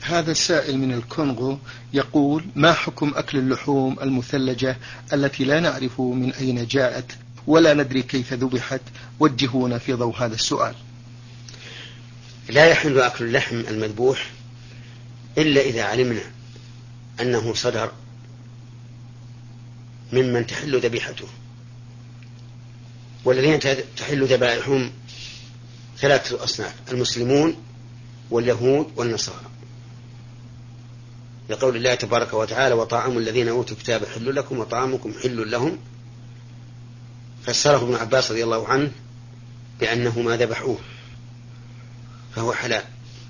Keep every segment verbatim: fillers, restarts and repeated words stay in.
هذا السائل من الكونغو يقول: ما حكم أكل اللحوم المثلجة التي لا نعرف من أين جاءت ولا ندري كيف ذبحت؟ وجهونا في ضوء هذا السؤال. لا يحل أكل اللحم المذبوح إلا إذا علمنا أنه صدر ممن تحل ذبيحته. والذين تحل ذبائحهم ثلاثة أصناف: المسلمون واليهود والنصارى، لقول الله تبارك وتعالى: وطعام الذين أوتوا الكتاب حل لكم وطعامكم حل لهم. فسره ابن عباس رضي الله عنه بأنه ما ذبحوه فهو حلال.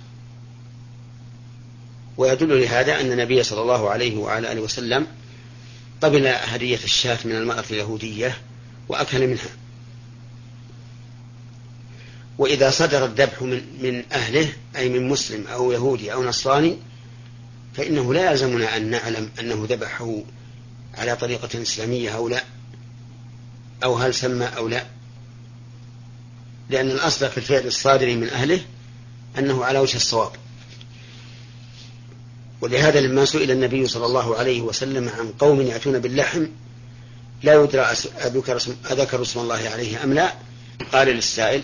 ويدل لهذا أن النبي صلى الله عليه وعلى آله وسلم قبل هدية الشاة من المرأة اليهودية وأكل منها. وإذا صدر الذبح من, من أهله أي من مسلم أو يهودي أو نصراني فإنه لا يلزمنا أن نعلم أنه ذبحه على طريقة إسلامية أو لا، أو هل سمى أو لا، لأن الأصل في الفعل الصادر من أهله أنه على وجه الصواب. ولهذا لما سئل النبي صلى الله عليه وسلم عن قوم يأتون باللحم لا يدرى أذكر اسم الله عليه أم لا، قال للسائل: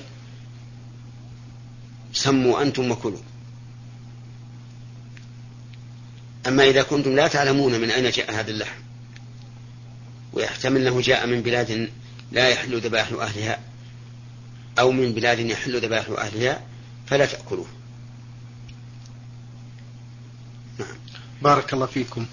سموا أنتم وكلوا. أما إذا كنتم لا تعلمون من أين جاء هذا اللحم، ويحتمل أنه جاء من بلاد لا يحل ذبائح أهلها أو من بلاد يحل ذبائح أهلها، فلا تأكلوه. نعم. بارك الله فيكم.